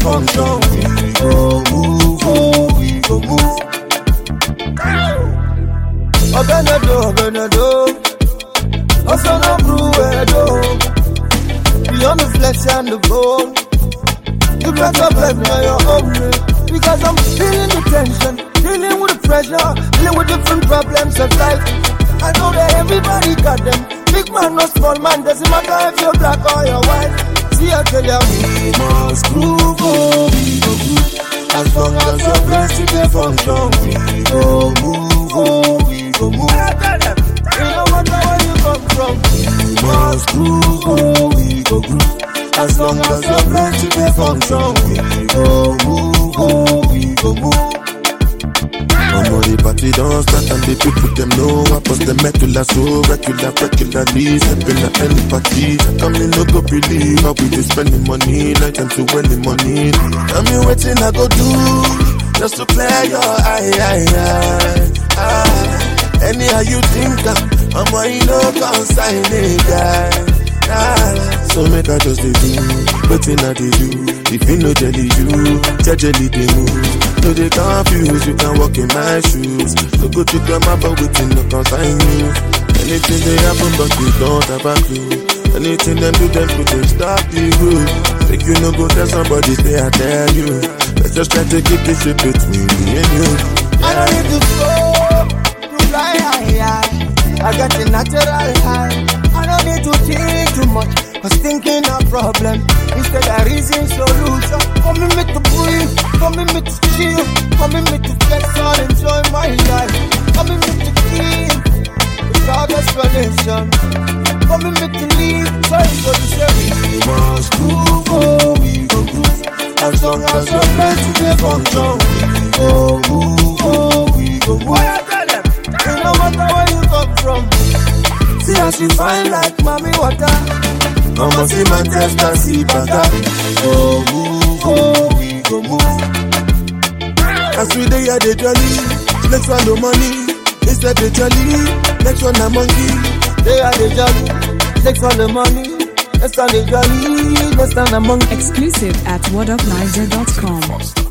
function. We go move, oh, we go move. Obenado, also no bruedo. Beyond the flesh and the bone, you better blame me on your own. Because I'm feeling the tension, dealing with the pressure, dealing with different problems of life. I know that everybody got them. Big man, no small man, doesn't matter if you're black or you're white. See, I tell you, we must groove, oh, we go groove. As long as your breast is a function, we go move, oh, we go move. You no matter where you come from, we must groove, oh, we go groove. As long as your breast is a function, we go move, oh, we go move. The party don't start and the people them know I post the medulla so regularly stepping at any party. Come in, no go believe how we just spending money, night time to early money. Tell me waiting I go do just to clear your eye. Anyhow you think I'm a no consign guy. So make I just do waiting I do. If you know jelly you, jelly they move. No they confuse, you can walk in my shoes. So go to the map but waiting no consign you. Anything they happen but you don't have a clue. Anything them do them put them stop the road. Make you no go tell somebody say I tell you. Let's just try to keep this shit between me and you. I don't need to go to fly high. I got the natural high. I don't need to think too much, cause thinking a problem instead of reason solution. Come in me to breathe, come in me to chill, come in me to flex and enjoy my life. Come in me to keep without explanation. Come in me to leave, so you go to say we must groove, oh we go groove. As long as your place is a function, we go move, oh we go move. No matter where you come from, see how she fine like mommy water. Come see Manchester, see Bata. Go move, oh, we go move. As we dey here, they jolly. Next one no money. Instead they jolly. Next one a monkey. They are the jolly. Next one the money. Next one they jolly. Next one a monkey. Exclusive at whatupniger.com.